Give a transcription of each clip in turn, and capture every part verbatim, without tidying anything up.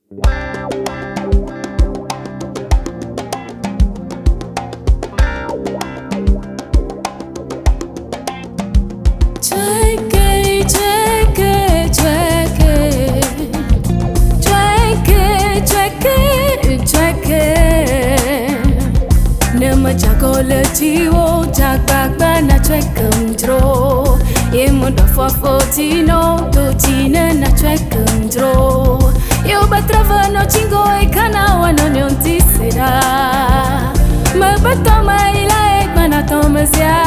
Chiwo jagbagba na chwekumdro Yemundo fofotino Dotina na chwekumdro Yo batrava no chingo ikana wano nyontisira Mabatoma ila ekmana tomazia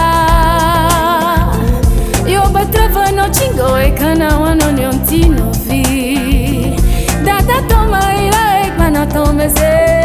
Yo batrava no chingo ikana wano nyontino vi Dada toma ila ekmana tomazia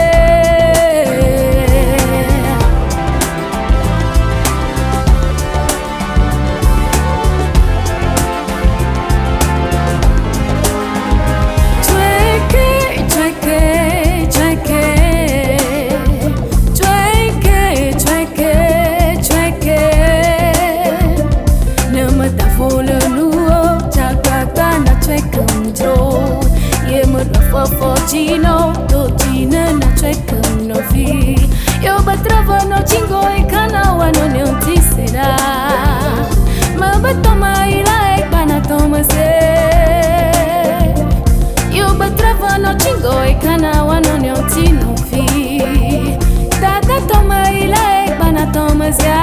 Fofocino, dotina na chwekum no vi Yo batrava no chingo ikana wano nyontisira Mabatoma ila ekbana tomase Yo batrava no chingo ikana wano nyontino vi Dada toma ila ekbana tomase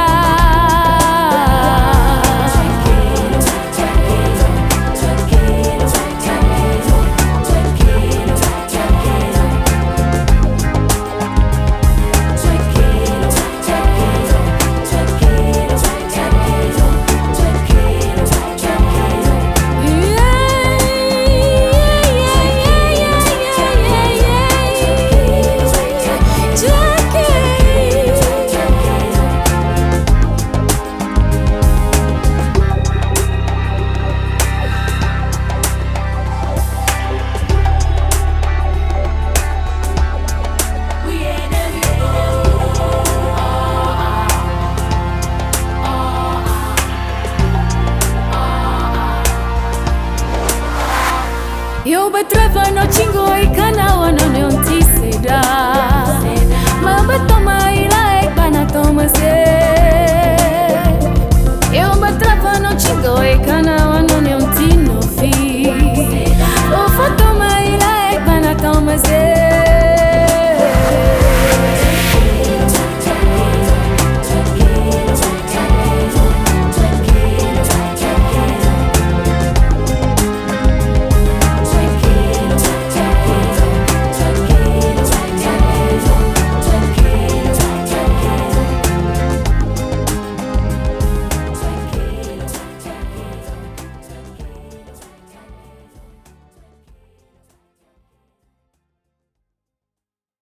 Yo batrava no